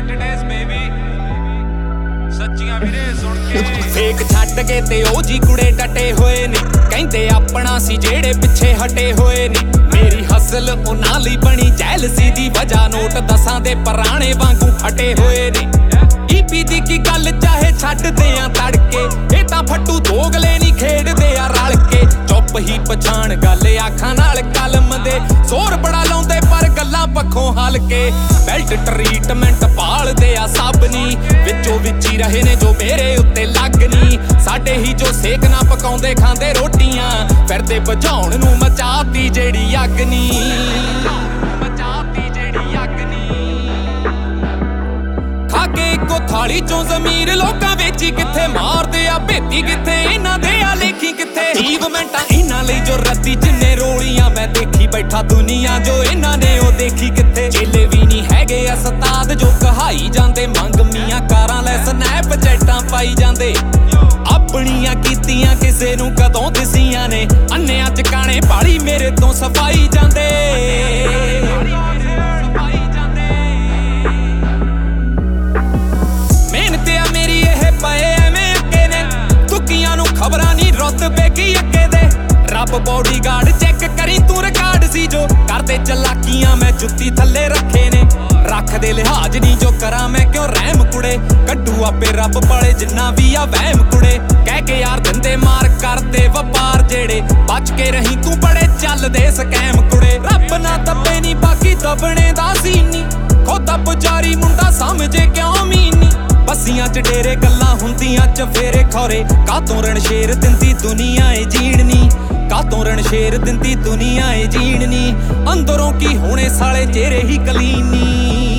days baby ਸੱਚੀਆਂ ਵੀਰੇ ਸੁਣ ਕੇ ਫੇਕ ਛੱਡ ਕੇ ਤੇ ਉਹ ਜੀ ਕੁੜੇ ਡਟੇ ਹੋਏ ਨੇ ਕਹਿੰਦੇ ਆਪਣਾ ਸੀ ਜਿਹੜੇ ਪਿੱਛੇ ਹਟੇ ਹੋਏ ਨੇ ਮੇਰੀ ਹਸਲ ਉਹਨਾਂ ਲਈ ਬਣੀ ਜੈਲਸੀ ਦੀ ਵਜ੍ਹਾ ਨੋਟ ਦਸਾਂ ਦੇ ਪੁਰਾਣੇ ਵਾਂਗੂ ਫਟੇ ਹੋਏ ਨੇ ਈਪੀ ਦੀ ਕੀ ਗੱਲ ਚਾਹੇ ਛੱਡਦੇ ਆ ਤੜਕੇ ਇਹ ਤਾਂ ਫੱਟੂ ਦੋਗਲੇ ਨਹੀਂ ਖੇਡਦੇ ਆ ਰਲ ਕੇ ਚੁੱਪ ਹੀ ਪਛਾਣ ਗੱਲ ਆਖਾਂ ਨਾਲ ਕਲਮ ਦੇ ਜ਼ੋਰ ਬੜਾ ਲਾਉਂਦੇ ਪਰ ਗੱਲਾਂ ਪੱਖੋਂ ਹਲਕੇ ਬੈਲਟ ਟਰੀਟਮੈਂਟ ਭਾਲਦੇ ਆ ਸਭ ਨੀ ਵਿੱਚੋਂ ਵਿੱਚ ਹੀ ਰਹੇ ਨੇ ਜੋ ਮੇਰੇ ਉੱਤੇ ਲੱਗਨੀ ਸਾਡੇ ਹੀ ਜੋ ਸੇਕ ਨਾ ਪਕਾਉਂਦੇ ਖਾਂਦੇ ਰੋਟੀਆਂ ਫਿਰਦੇ ਬੁਝਾਉਣ ਨੂੰ ਮਚਾਤੀ ਜਿਹੜੀ ਅੱਗ ਨੀ ਇੱਕੋ ਥਾਲੀ ਚੋਂ ਜ਼ਮੀਰ ਲੋਕਾਂ ਵੇਚੀ ਕਿੱਥੇ ਮਾਰਦੇ ਆ ਭੇਤੀ ਕਿੱਥੇ ਇਹਨਾਂ ਦੇ ਆ ਲੇਖੀ ਕਿੱਥੇ ਜੀਵਮੈਂਟਾਂ ਇਹਨਾਂ ਲਈ ਜੋ ਰੱਤੀ ਜਿੰਨੇ ਰੋਲੀਆਂ ਮੈਂ ਦੇਖੀ ਬੈਠਾ ਦੁਨੀਆ ਜੋ ਇਹਨਾਂ ਨੇ ਉਹ ਦੇਖੀ ਕਿੱਥੇ ਚੇਲੇ ਵੀ ਨਹੀਂ ਹੈਗੇ ਉਸਤਾਦ ਜੋ ਕਹਾਈ ਜਾਂਦੇ ਮੰਗ ਮੀਆਂ ਕਾਰਾਂ ਲੈ ਸਨੈਪਚੈਟਾਂ ਪਾਈ ਜਾਂਦੇ ਆਪਣੀਆਂ ਕੀਤੀਆਂ ਕਿਸੇ ਨੂੰ ਕਦੋਂ ਦਿਸੀਆਂ ਨੇ ਅੰਨਿਆਂ ਚ ਕਾਣੇ ਪਾਲੀ ਮੇਰੇ ਤੋਂ ਸਫਾਈ ਜਾਂਦੇ ਖਬਰਾਂ ਨਹੀਂ ਰੁਤਬੇ ਕੀ ਅੱਗੇ ਦੇ ਰੱਬ ਬੋਡੀਗਾਰਡ ਚੈੱਕ ਕਰੀ ਤੂੰ ਰਿਕਾਰਡ ਸੀ ਜੋ ਕਰਦੇ ਚਲਾਕੀਆਂ ਮੈਂ ਜੁੱਤੀ ਥੱਲੇ ਰੱਖੇ ਨੇ ਰੱਖਦੇ ਲਿਹਾਜ਼ ਨਹੀਂ ਜੋ ਕਰਾਂ ਮੈਂ ਕਿਉਂ ਰਹਿਮ ਕੁੜੇ ਕੱਢੂ ਆਪੇ ਰੱਬ ਪਾਲੇ ਜਿੰਨਾ ਵੀ ਆ ਵਹਿਮ ਕੁੜੇ ਕਹਿ ਕੇ ਯਾਰ ਦਿੰਦੇ ਮਾਰ ਕਰਦੇ ਵਪਾਰ ਜਿਹੜੇ ਬਚ ਕੇ ਰਹੀ ਤੂੰ ਬੜੇ ਚੱਲਦੇ ਸਕੈਮ ਕੁੜੇ ਰੱਬ ਨਾ ਦੱਬੇ ਨਹੀਂ ਬਾਕੀ ਦੱਬਣੇ ਦਾ ਸੀ ਨਹੀਂ ਖੁਦਾ ਪੁਜਾਰੀ ਮੁੰਡਾ ਸਮਝੇ ਕਿਉਂ ਮੀਨੀ ਬੱਸੀਆਂ ਚ ਡੇਰੇ ਗੱਲਾਂ ਹੁੰਦੀਆਂ ਚਫੇਰੇ ਖੌਰੇ ਕਾਤੋਂ ਰਣ ਸ਼ੇਰ ਦਿੰਦੀ ਦੁਨੀਆ ਏ ਜੀਣਨੀ ਕਾਤੋਂ ਰਣ ਸ਼ੇਰ ਦਿੰਦੀ ਦੁਨੀਆ ਏ ਜੀਣਨੀ ਅੰਦਰੋਂ ਕੀ ਹੋਣੇ ਸਾਲੇ ਚਿਹਰੇ ਹੀ ਕਲੀਨੀ